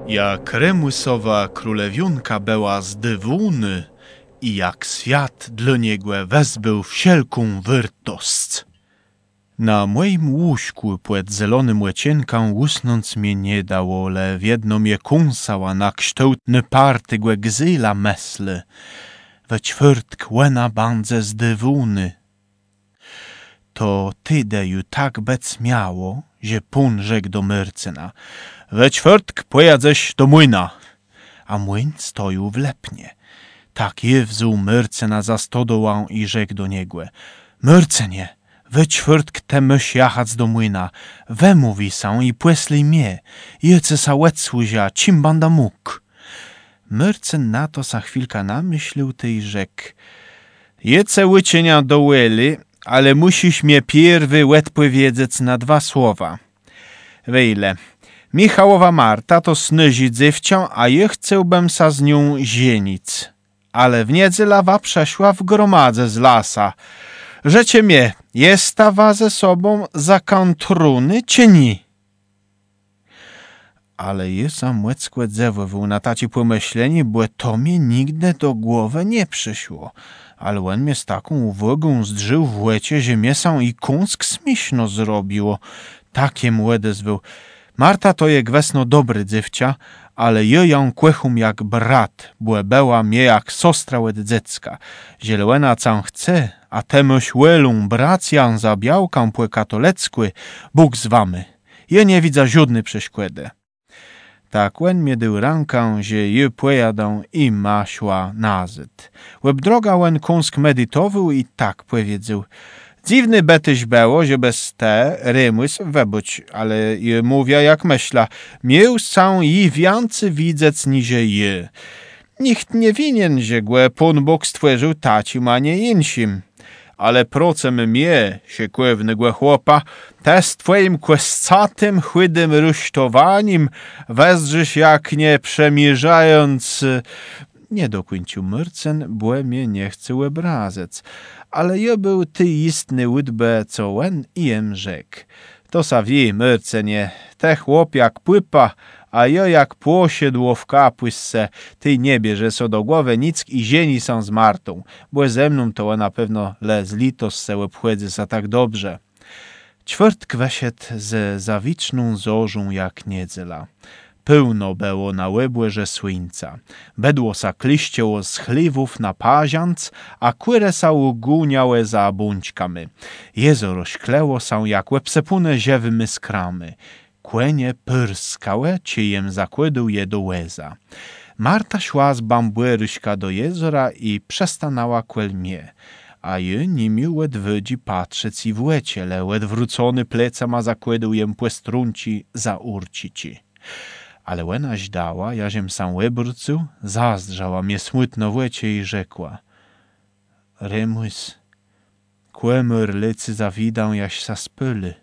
Jak Remusowa królewionka była z dywuny i jak świat dla niego wezbył wszelką wyrtost. Na moim łóżku pod zielonym łecienką usnąć mnie nie dało, le w jedno mnie kąsała na kształtny partygłe gzyla mesle. We czwartk łena bandze z dywuny. To tydeju tak bec miało, że pun rzekł do Myrcyna: we czwartk pojadześ do młyna. A młyn stoił w Lepnie. Tak je wzuł Myrcyna za stodołą i rzekł do niego: Myrcynie, we czwartk te myś jachać do młyna. Wemówi są i płesli mnie. Jece sa łec słuzia, czym banda mógł. Myrcyn na to za chwilka namyślił ty i rzekł: jece łycienia do łeli, ale musisz mnie pierwy łetpły wiedzieć na 2 słowa. Wejle, Michałowa Marta to snyzi dzywcią, a ja chcębym sa z nią zienic. Ale w niedzielawa przeszła w gromadze z lasa. Rzecie mnie, jest ta ze sobą za kantruny, czy nie? Ale je sam łeckłe dzewbył na taci pomyślenie, bo to mnie nigdy do głowy nie przyszło. Ale on mnie z taką uwagą zdrzył w łecie, że mnie sam i kąsk śmieszno zrobiło. Takie młode zwył. Marta to je gwesno dobry dzywcia, ale je ją kłechum jak brat, bo była mnie jak sostra łed dziecka. Zielona cam chce, a temyś łelą brac jan za białką płe katoleckły, Bóg z wamy. Je nie widza żadnej przeszkody. Tak łen miedył rankę, że je pojadą i maśła nazyd. Łeb droga łen kąsk medytował i tak powiedział: dziwny betyś było, że bez te rymys webuć, ale je mówię jak myśla. Miał są i więcej widzec niże je. Nikt nie winien, że głę Pan Bóg stworzył tacim, a nie insim. Ale procem mnie, się kłewny chłopa, te z twoim kłescatym, chłydym rusztowaniem wezrzysz jak nie przemierzając... Nie dokończył Myrcyn, bo mnie nie chce obrazec. Ale ja był ty istny łydbę, co łen i jem rzekł. To sa wie, Myrcynie, te chłop jak płypa, a ja jak płosiedło w kapłysce, ty nie bierze so do głowy nic i zieni są z Martą, bo ze mną to na pewno le z litos se obchłedzy sa tak dobrze. Czwartk weszedł ze zawiczną zorzą jak niedziela. Pełno było na łebłeże słońca. Bedło sa kliścieło z chliwów na pazianc, a kłyre sa uguniałe za bączkami. Jezoro szkleło sa jak łepsepune ziewymi skramy. Kłenie pyrskałe, czyjem zakładał je do łeza. Marta szła z bambłyryśka do jezora i przestanęła kwel mnie. A je nimi łed wydzi patrzeć i w łecie, le łed wrócony plecem, a zakładał jem płestrunci za urcici. Ale łenaś dała, jaziem sam łebrcu, zazdrzała mnie smutno w łecie i rzekła: Remus, kłemyr lecy zawidą, jaś sa spyly.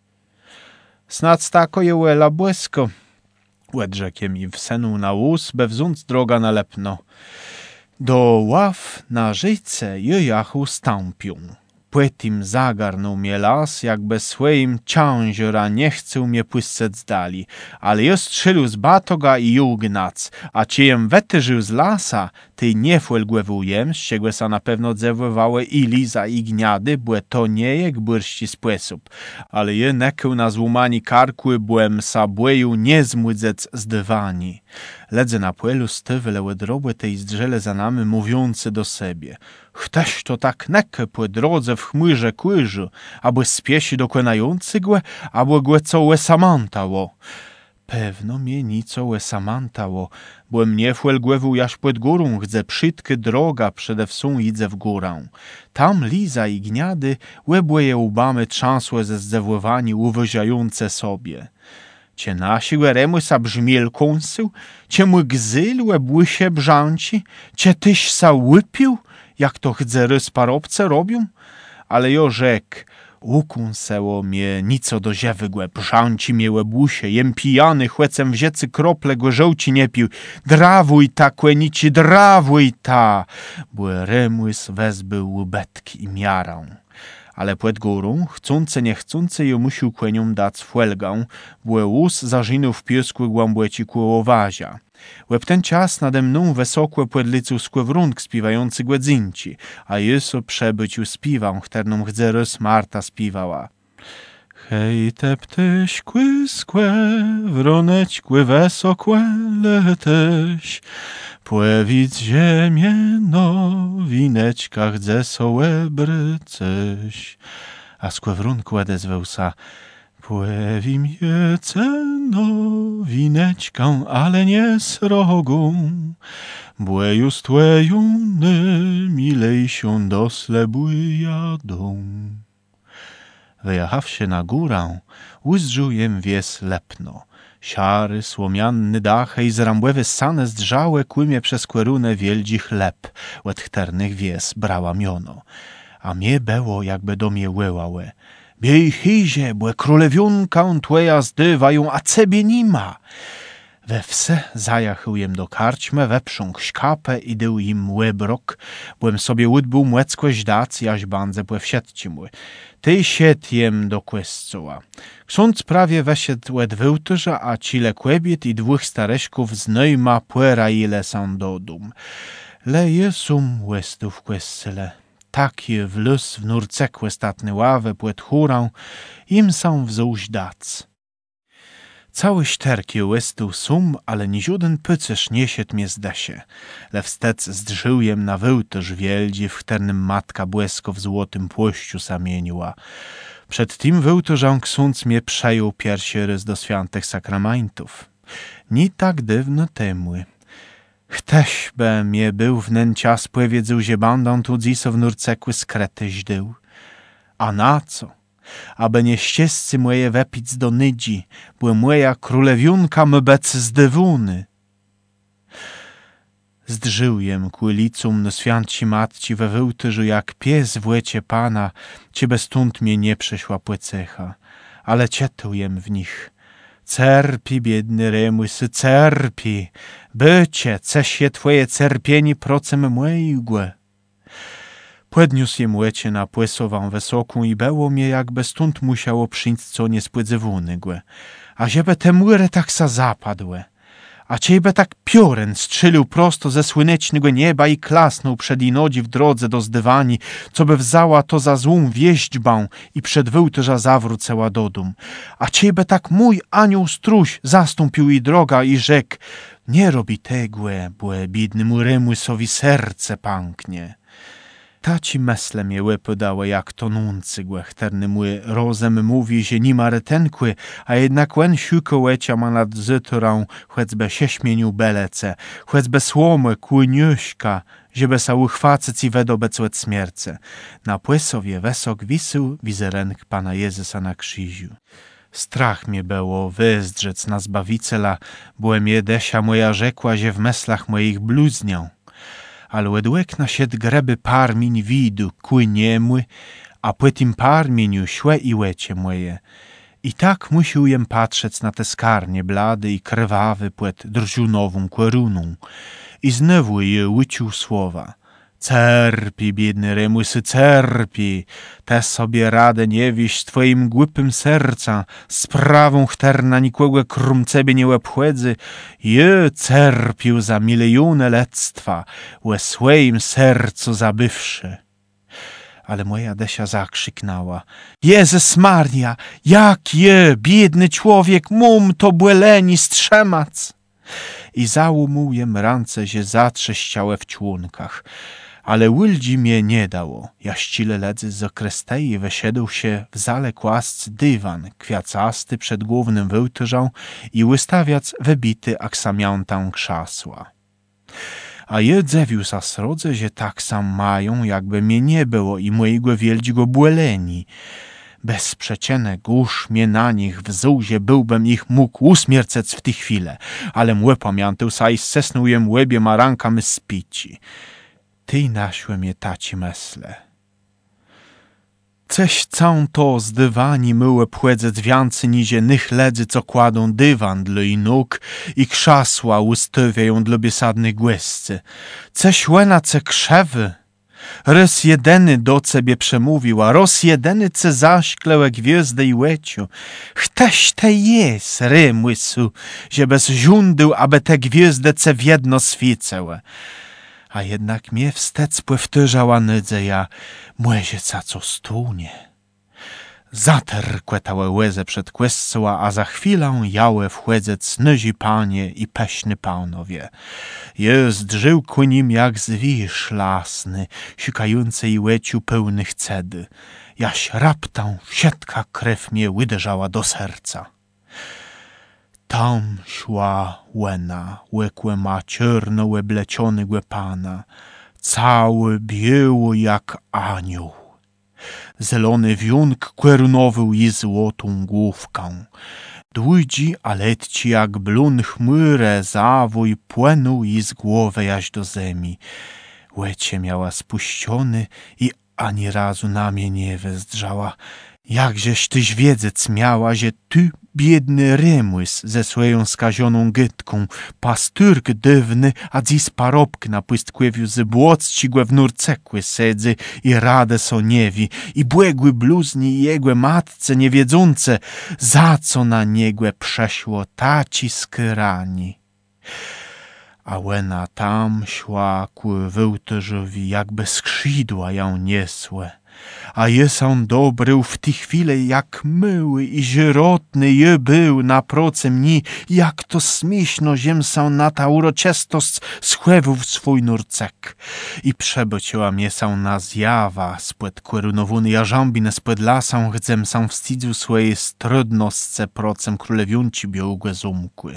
Snac tako je łela błysko, łed rzekiem i wsenął na łus, bewzunc droga na Lepno. Do ław na żyjce je jachu stąpią. Płytim zagarnął mnie las, jakby swoim ciążera nie chcął mnie płysceć z dali, ale ja strzelił z batoga i jugnac, a ciejem wetyżył z lasa, ty nie fuelgłewujem, z czego sa na pewno dzewływały i liza i gniady, bo to nie jak byrści sposób, ale je nekył na złumani karkły, byłem sa błeju nie zmudzec z dywani. Ledze na płelu stywle łedrobłe tej zdrzele za nami, mówiący do siebie: Chcesz to tak nekę po drodze w chmyrze kłyży, aby spiesi dokonający głę, aby głę co łesamantało. Pewno mnie nico łesamantało, bo mnie fuelgłewu jaś pod górą, gdzie przytky droga przede wsą idzie w górę. Tam liza i gniady łebłe je łbamy trzęsłe ze zdewływani uwyziające sobie. Cie nasi Remusa brzmiel kąsył, cie mój gzyl łebły się brzanci, cie tyś sa łypił, jak to hdzery z parobce robią? Ale jo rzekł: ukąseło mnie nico do ziewy głę, brzanci mnie łebłusie, jem pijany, chłecem wziecy krople głę żołci nie pił. Drawuj ta, kłenici, drawuj ta! Bo Remus wezbył łubetki i miarą. ale płet górą, chcące nie chcące ją musił kłeniom dać fuelgę, bo łus zażynął w piesku głębłeci kłowazia. Łeb ten czas nade mną wysokłe płedlicu skłewrunk śpiewający głedzinci, a Jesu przebyciu śpiewał, którą chcę Marta śpiewała. Hej, te ptyśkły skłe, wronećkły wesokłe leteś, płewic ziemię no, wineczkach zesołe bryceś. A skłewrunku odezwał sa, płewi mnie ceno, wineczką, ale nie srogą, błeju stłejuny, milejsią do slebuj jadą. Wyjechawszy na górę, ujrzał jem wies lepno. Siary, słomianny dach i zrambłewy sane zdrzałe kłymie przez kłerunę wieldzi chleb, łetchternych wies brała miono. A mnie było, jakby do mnie łyłałe. Biej hizie, błe królewiunkę twoja zdywają, a cebie nima. We wse zajachał jem do karczmy, weprząg szkapę i dył im łybrok, błem sobie łydbył młeckłeś dac, jaś bandze błe wsiedci mły. Ty sied jem do kłescoła. Ksiądz prawie wesiedł łed wyłtyrza, a cile kłebiet i dwóch stareśków z nojma płera ile są do dum. Leje sum łestu w kłescyle. Takie w lus w nurcekłe statny ławę płet chórą, im są wzóź dac. Cały ścierki łestu sum, ale ni żaden pycerz nie siedł mnie zdesie. Lewstec zdrzył jem na wyłtyrz wieldzi, w którym matka błysko w złotym płościu samieniła. Przed tym wyłtyrzą ksiądz mnie przejął pierwszy rys do świętych sakramentów. Ni tak dywno temły. Chcesz be mnie był w nen czas pływiedzał, że bandą tu dziso w nurcekły skrety żdył. A na co? Aby nie ścieżcy moje wepic do nydzi, była moja królewiunka mbec z dywuny. Zdrzył jem kłylicum no święci matci we wyłtyrzu, jak pies w łecie pana, ciebie stąd mnie nie przyszła płycecha, ale cietył jem w nich. Cerpi, biedny Remusy, cerpi, bycie, ceś je twoje cerpieni procem mojgłe. Płedniósł jem łecie na płysową wysoką i było mnie, jakby stąd musiało przyjść co nie spłydzewuny głe. A ziebe te młyre tak sa zapadłe. A ciebie tak piorun strzelił prosto ze słonecznego nieba i klasnął przed inodzi w drodze do zdywani, co by wzała to za złą wieźdźbą i przed wyłtyrza zawrócęła do dum. A ciebie tak mój anioł stróż zastąpił i droga i rzekł, nie robi tegłe, błe biednemu Remusowi serce pęknie. Taci mesle mnie łepy dały jak tonący głechterny mój rozem mówi, że nie ma retenkły, a jednak łen siuko łycia ma nad zyturą, choćby się śmienił belece, choćby słomy kłyniośka, żeby sa uchwacyć i wedobec łet śmierce. Na płysowie wesok wisył wizerenk Pana Jezusa na krzyżu. Strach mnie było wyzdrzec na Zbawiciela, byłem jedesia moja rzekła, że w meslach moich bluznią. Ale łedłek na sied greby parmiń widu kłyniemły, a po tym parmieniu szłe i łecie moje. I tak musiał jem patrzeć na te skarnie blady i krwawy płet drżunową kłeruną. I znowu je łycił słowa. Cerpi, biedny Remusy, cerpi, te sobie radę nie wieść twoim głupym serca, sprawą chterna nikłego krumcebie nie łepchłedzy, je cerpił za milejune lectwa, łe swoim sercu zabywszy. Ale moja Desia zakrzyknęła. Jezus Maria, jak je, biedny człowiek, mum to błeleni strzemac. I załumał jem rance, że zatrześciałe w członkach. Ale łyldzi mnie nie dało. Ja ścile ledzy z okrestei wysiedł się w zale kłasc dywan, kwiacasty przed głównym wyłtyrzą i wystawiac wybity aksamiątą krzasła. A jedzewił sa srodze, że tak sam mają, jakby mnie nie było i mojego wieldzi go błeleni. Bez przeciene głusz mnie na nich w zuzie byłbym ich mógł usmiercec w tej chwile, ale młe pamiętał sa i zsesnął jem łebie marankami spici. Ty naszły mnie taci mesle. Ceś całą to z dywani myłe płedze dźwiancy nizie nych ledzy, co kładą dywan dla i nóg i krzasła ustawiają dla biesadnych głescy. Ceś łena ce krzewy. Raz jedyny do ciebie przemówił, a roz jedyny ce zaśklełe gwiazdy i łeciu. Chcesz te jest, rymłysu, że bez żądył, aby te gwiazdy ce w jedno świecęły. A jednak mnie wstec powtarzała nydze ja, młezieca co stunie. Zaterkłetałe łeze przed kłescoła, a za chwilę jałe wchłedzec nyzi panie i peśny panowie. Jest żył ku nim jak zwierz lasny, sikający i łeciu pełnych cedy. Jaś raptą wsietka krew mnie uderzała do serca. Tam szła łena, łekłe ma ciorno łebleciony pana, cały biały jak anioł. Zelony wiunk kłerunowył i złotą główką. Dłudzi, a letci jak blun chmurę zawój płynął i z głowy jaś do zemi. Łecie miała spuściony i ani razu na mnie nie wezdrała. Jakżeś tyś wiedzieć miała, że ty, biedny rymłys ze swoją skazioną gytką, pastyrk dywny, a dziś parobk na pystkłewiu z błoccigłe w nurcekły sedzy i rade so niewi, i błegły bluzni i jegłe matce niewiedzące, za co na niegłe przeszło taci skyrani. A łena tam szła ku wyłtyrzowi, jakby skrzydła ją niesłe. A jesą dobry w tej chwili, jak myły i żyrotny je był na proce mni, jak to śmieszno ziemsą na ta uroczystość schłewił swój nurcek. I przebyciła mnie są na zjawa, spłed kłerunowuny jarzambinę spłed lasą, chcem są wstydził swojej strudnostce procem królewiunci białgłe zumkły.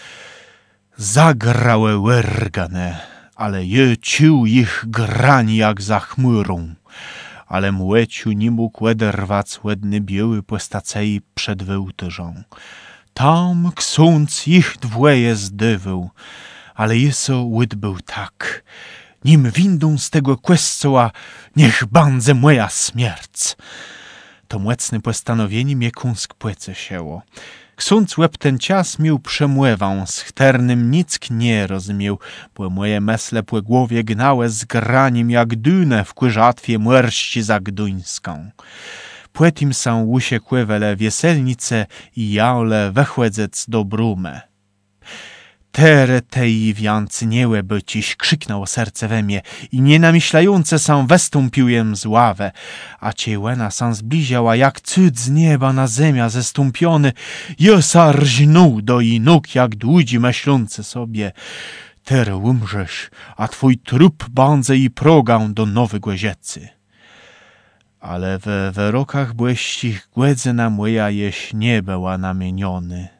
Zagrałe łergane, ale je cił ich grani jak za chmurą. Ale młeciu nie mógł oderwać łedny biały postacei przed wyłtyżą. Tam ksąc ich dwoje zdywył, ale jeso łyd był tak. Nim windą z tego kłescoła, niech bandze moja śmierć. To młecne postanowienie mnie kąsk płece sieło. Ksąc łeb ten cias mił przemłewą, z chternym nick nie rozumiał, bo moje mesle po głowie gnałe z graniem jak dune w kłyżatwie młerści zagduńską. Płetim są usiekłe wele wieselnice i jaule wechłedzec do brume. Tere tej wiancy niełe byciś, krzyknęło serce we mnie i nienamyślające są westąpiłem z ławę, a ciełena są zbliziała jak cud z nieba na ziemia zestąpiony, josa rżnął do jej nóg jak dłudzi myślące sobie. Tere umrzesz, a twój trup bandze i progę do nowy głeziecy. Ale we wyrokach błeścich głedzena moja jeś nie była namieniony.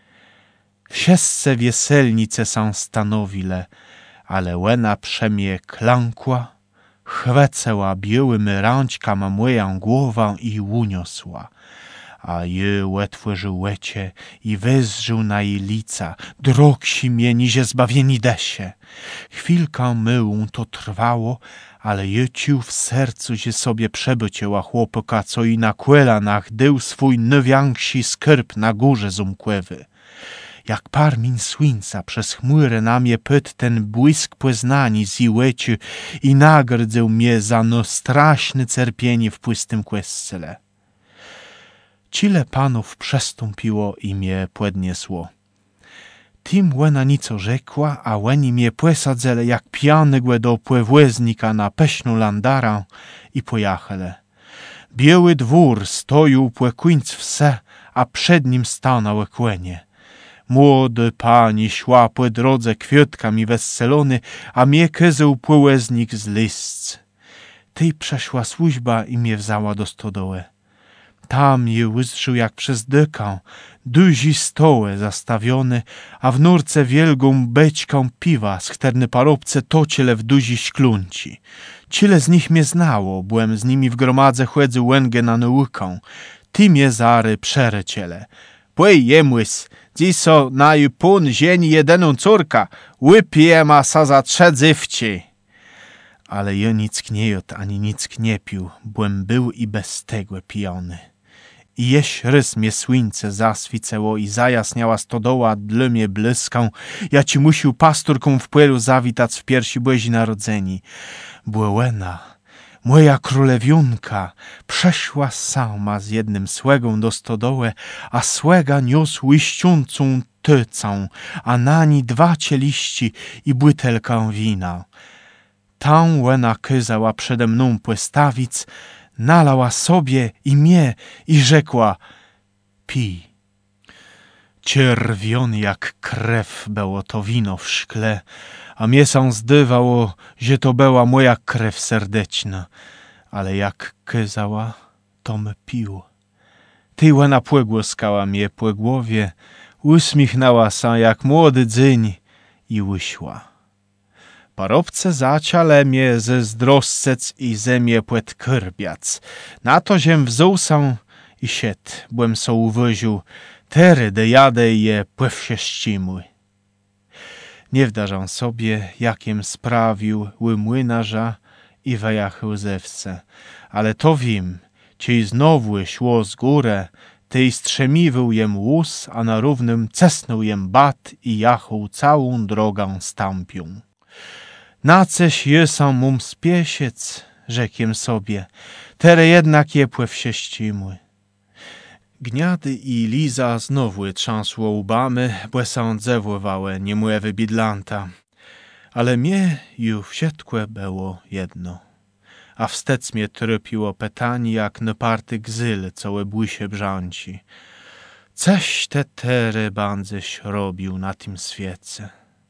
Wszyscy wieselnice są stanowile, ale łena przemie klankła, chwecała białymi rączkami moją głowę i uniosła. A je łetworzył łecie i wezrzył na jej lica, drogsi mnie niże zbawieni desie. Chwilkę myłą to trwało, ale je cił w sercu, że sobie przebyciała chłopaka, co i na kłelanach dył swój największy skarb na górze zumkłewy. Jak parmień słońca przez chmurę na mnie pyt ten błysk poznani z łeciu i nagrdzał mnie za no straszne cierpienie w pustym kłescele. Cile panów przestąpiło i mnie podniesło. Tym łena nico rzekła, a łeni mnie posadzele jak pianygłe do płewłeznika na peśną landara i pojachele. Biały dwór stoił płekuńc wse, a przed nim stanął kłenie. Młody pani szła po drodze kwiatkami weselony, a mnie kyzył płeznik z listc. Tej przeszła służba i mnie wzała do stodoły. Tam je ujrzył jak przez dykę, duży stołe zastawiony, a w nurce wielką beczką piwa, schterny parobce tociele w duzi szklunci. Cile z nich mnie znało, byłem z nimi w gromadze chłedzy łęgę na naukę. Ty mnie zary przereciele. Płej jemłys, dziś so na pun zieni jedeną córka, łypie ma sa za trzedzywci. Ale ja nic nie jadł, ani nic nie pił, byłem był i bez tego pijony. I jeś rys mnie słońce zaswiceło i zajasniała stodoła dlumie bliską, ja ci musił pasturką w płelu zawitać w piersi Bozi Narodzeni. Byłena, moja królewiunka przeszła sama z jednym słegą do stodołę, a słega niósł łyściącą tycą, a na ni 2 cieliści i butelkę wina. Tam łena kyzała przede mną płestawic, nalała sobie i mnie i rzekła: pij. Czerwiony jak krew było to wino w szkle, a mnie się zdywało, że to była moja krew serdeczna, ale jak kyzała, tom pił. Ty łena płegłoskała mnie po głowie, uśmichnęła się jak młody dzyń i uśła. Parobce zaciale mnie ze zdroscec i ze mnie płet krbiac. Na to ziem wzuł się i siet, błem so uwoził, tery de jadę je płewsie ścimły. Nie wdarzam sobie, jakiem sprawił młynarza i wejachył zewce, ale to wiem, ciej znowu szło z górę, tej strzemiwył jem łus, a na równym cesnął jem bat i jachał całą drogę stampią. Naceś jesam mum spiesiec, rzekiem sobie, tere jednak je płewsie ścimły. Gniady i Liza znowu trzęsło łbamy, bo sądzewływałe niemłewy bidlanta. Ale mnie już wsiedkłe było jedno. A wstec mnie trypiło pytanie, jak naparty gzyl, co łebły się brząci. Coś te tery bandzyś robił na tym świecie.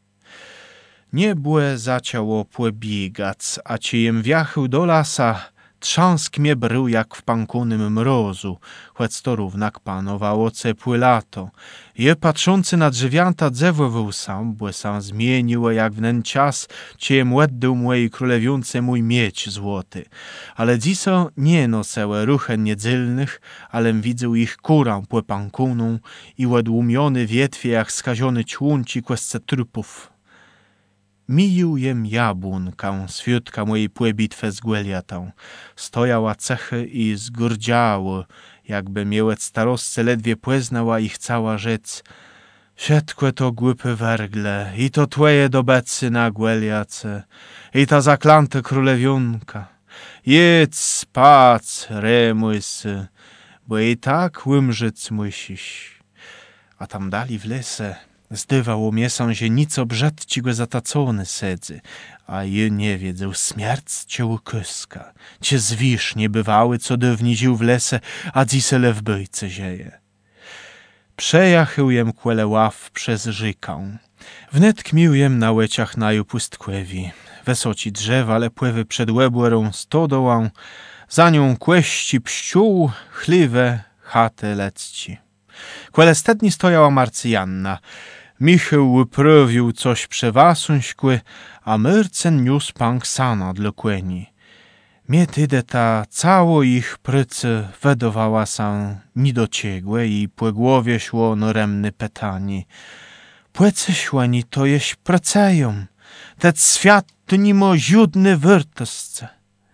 Niebłe zaciało płebigac, a cijem wjachył do lasa, trząsk mnie brył jak w pankunym mrozu, choć to równak panowało cepłe lato. Je patrzący na drzewianta dzewłował sam, bo sam zmieniło jak wnen czas, ciem łeddył mojej królewiunce mój mieć złoty. Ale dziso nie nosełe ruchen niedzylnych, alem widział ich kurę płe pankuną i łedłumiony wietwie jak skaziony ćłunci kwesce trupów. Mijił jem jabłonkę, swiutka mojej płebitwę z Gweliatą. Stojała cechy i zgurdziało, jakby miałec starostce ledwie płeznała ich cała rzec. Všetkłe to głupy wergle, i to twoje dobecy na Gweliace, i ta zaklanta królewiunka. Jedz, spac, remysy, bo i tak łymrzyc musisz. A tam dali w lese zdywało mnie się, że nic obrzed ci go zatacony sedzy, a je nie wiedzą, śmierć cię ukyska, cię zwisz niebywały, co dywniził w lese, a dzisele w byjce zieje. Przejachył jem kłele ław przez rzekę. Wnet kmił jem na łeciach naju pustkłewi. Wesoci drzewa, ale pływy przed łebłerą stodołą, za nią kłeści pściół, chliwe, chaty lecci. Kłele stedni stojała Marcyjanna. Michył wyprawił coś przewasuńskły, a Myrcen niósł panksana dla kłeni. Mnie tyde ta cało ich prycy wedowała się niedociegłe i po głowie szło noremny pytanie. Płecy szłeni to jeś praceją, te świat to nimo ziudny wyrtosce.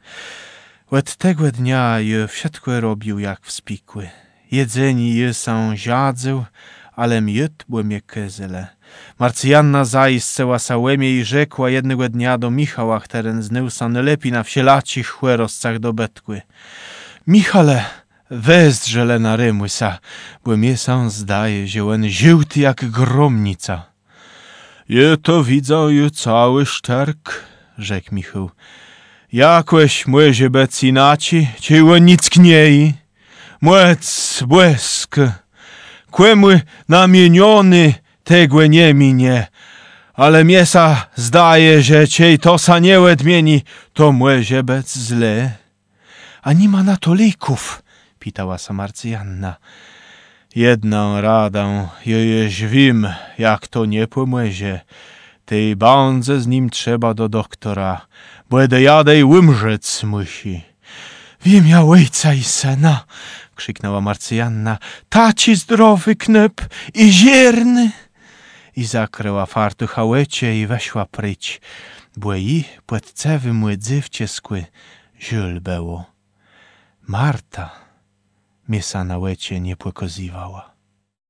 Od tego dnia je wszystko robił jak wspikły. Jedzeni je są ziadzył, ale miód błęmie kyzyle. Marcyjanna zaisceła sałemie i rzekła jednego dnia do Michała, któren znył san lepi na wsielacich chłeroscach do betkły. Michale, wezdrzele na rymusa, bo mnie sam zdaje, że on żółty jak gromnica. Je to widzę ju cały szczerk, rzekł Michał. Jakoś młyzie becinaci, cię nic kniej. Młec, błysk, kłemły namieniony, tegłe nie minie, ale miesa zdaje, że ciej tosa nie odmieni, to młyzie bec zle. A nie ma na to lików, pitała sa Marcyjanna. Jedną radę, jeż wiem, jak to nie pomłyzie. Tej bandze z nim trzeba do doktora, bo jadej łymrzec musi. W imię ojca i syna, krzyknęła Marcyjanna, taci zdrowy knep i zierny. I zakryła fartuch hałecie i weszła pryć, bo i płetcewy młydzywcie skły ziul było. Marta miesa na łecie nie płykoziwała.